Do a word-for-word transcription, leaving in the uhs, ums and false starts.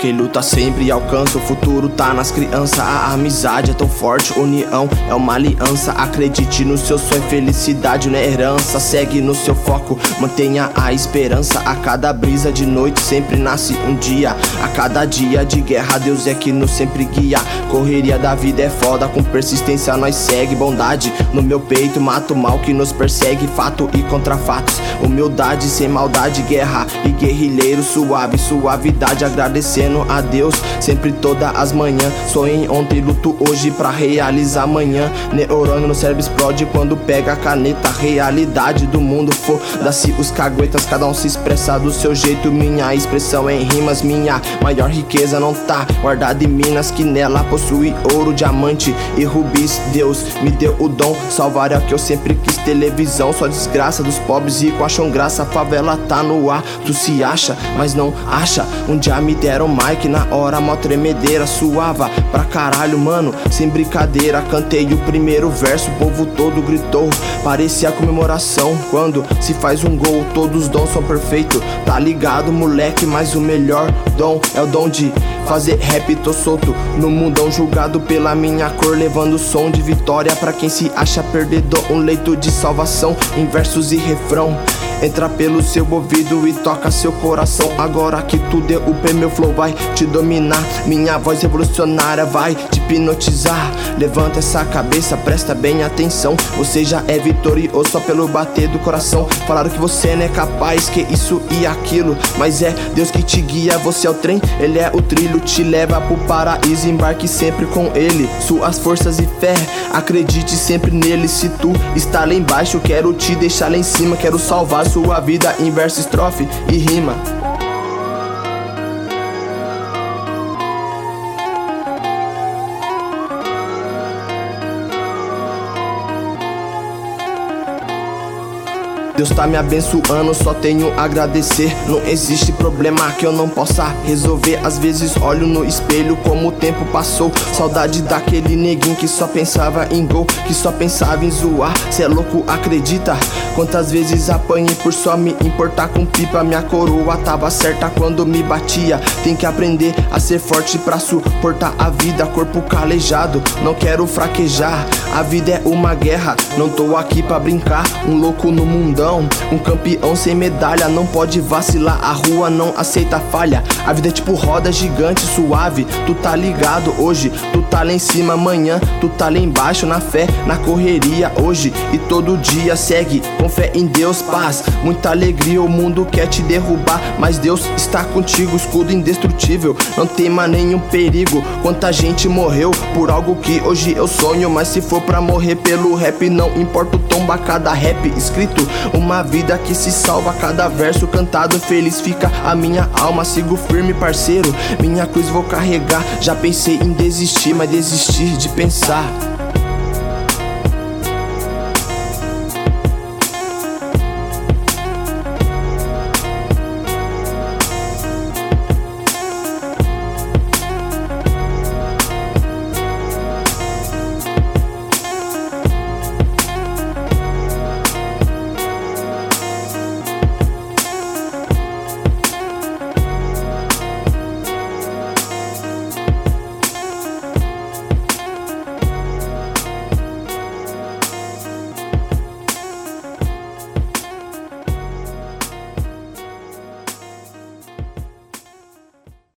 Quem luta sempre alcança, o futuro tá nas crianças. A amizade é tão forte, união é uma aliança. Acredite no seu sonho, felicidade não é herança. Segue no seu foco, mantenha a esperança. A cada brisa de noite sempre nasce um dia. A cada dia de guerra Deus é que nos sempre guia. Correria da vida é foda, com persistência nós segue. Bondade no meu peito, mato o mal que nos persegue. Fato e contra fatos, humildade sem maldade. Guerra e guerrilheiro suave, suavidade. Agradecendo a Deus sempre todas as manhãs. Sonhei ontem, luto hoje pra realizar amanhã. Neurônio no cérebro explode quando pega a caneta. Realidade do mundo, foda-se os caguetas. Cada um se expressa do seu jeito. Minha expressão em rimas, minha maior riqueza não tá guardada em Minas, que nela possui ouro, diamante e rubis. Deus me deu o dom, salvar é o que eu sempre quis. Televisão, só desgraça dos pobres ricos acham graça. A favela tá no ar, tu se acha, mas não acha. Um dia me deram mic, na hora mó tremedeira. Suava pra caralho, mano, sem brincadeira. Cantei o primeiro verso, o povo todo gritou. Parecia comemoração quando se faz um gol. Todos os dons são perfeitos, tá ligado, moleque? Mas o melhor dom é o dom de fazer rap. Tô solto no mundão, julgado pela minha cor, levando som de vitória pra quem se acha perdedor. Um leito de salvação em versos e refrão. Entra pelo seu ouvido e toca seu coração. Agora que tu deu o pé, meu flow vai te dominar. Minha voz revolucionária vai te hipnotizar. Levanta essa cabeça, presta bem atenção. Você já é vitorioso só pelo bater do coração. Falaram que você não é capaz, que isso e aquilo, mas é Deus que te guia. Você é o trem, ele é o trilho, te leva pro paraíso. Embarque sempre com ele, suas forças e fé. Acredite sempre nele. Se tu está lá embaixo, quero te deixar lá em cima. Quero salvar sua vida em verso, estrofe e rima. Deus tá me abençoando, só tenho a agradecer. Não existe problema que eu não possa resolver. Às vezes olho no espelho como o tempo passou. Saudade daquele neguinho que só pensava em gol, que só pensava em zoar. Cê é louco, acredita? Quantas vezes apanhei por só me importar com pipa. Minha coroa tava certa quando me batia. Tem que aprender a ser forte pra suportar a vida. Corpo calejado, não quero fraquejar. A vida é uma guerra, não tô aqui pra brincar. Um louco no mundão, um campeão sem medalha, não pode vacilar, a rua não aceita falha. A vida é tipo roda gigante, suave, tu tá ligado hoje. Tu tá lá em cima, amanhã tu tá lá embaixo. Na fé, na correria, hoje e todo dia. Segue com fé em Deus, paz, muita alegria. O mundo quer te derrubar, mas Deus está contigo. Escudo indestrutível, não tema nenhum perigo. Quanta gente morreu por algo que hoje eu sonho, mas se for pra morrer pelo rap, não importa o tombo a cada rap escrito. Uma vida que se salva, cada verso cantado. Feliz fica a minha alma, sigo firme, parceiro. Minha cruz vou carregar. Já pensei em desistir, mas desistir de pensar.